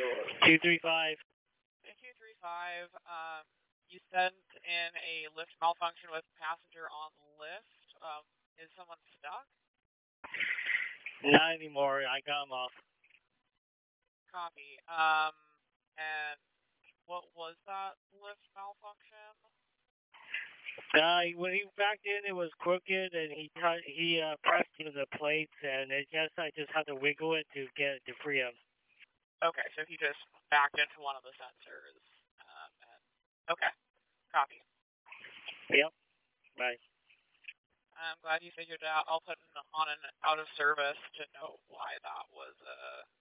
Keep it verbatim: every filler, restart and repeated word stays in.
two three five. two three five, um, you sent in a lift malfunction with passenger on lift. Um, is someone stuck? Not anymore. I got him off. Copy. Um, and what was that lift malfunction? Uh, when he backed in, it was crooked, and he t- he uh, pressed to the plates, and it just I just had to wiggle it to get it to free him. Okay, so he just backed into one of the sensors. Um, and, okay, copy. Yep. Bye. I'm glad you figured it out. I'll put on an out of service to know why that was uh,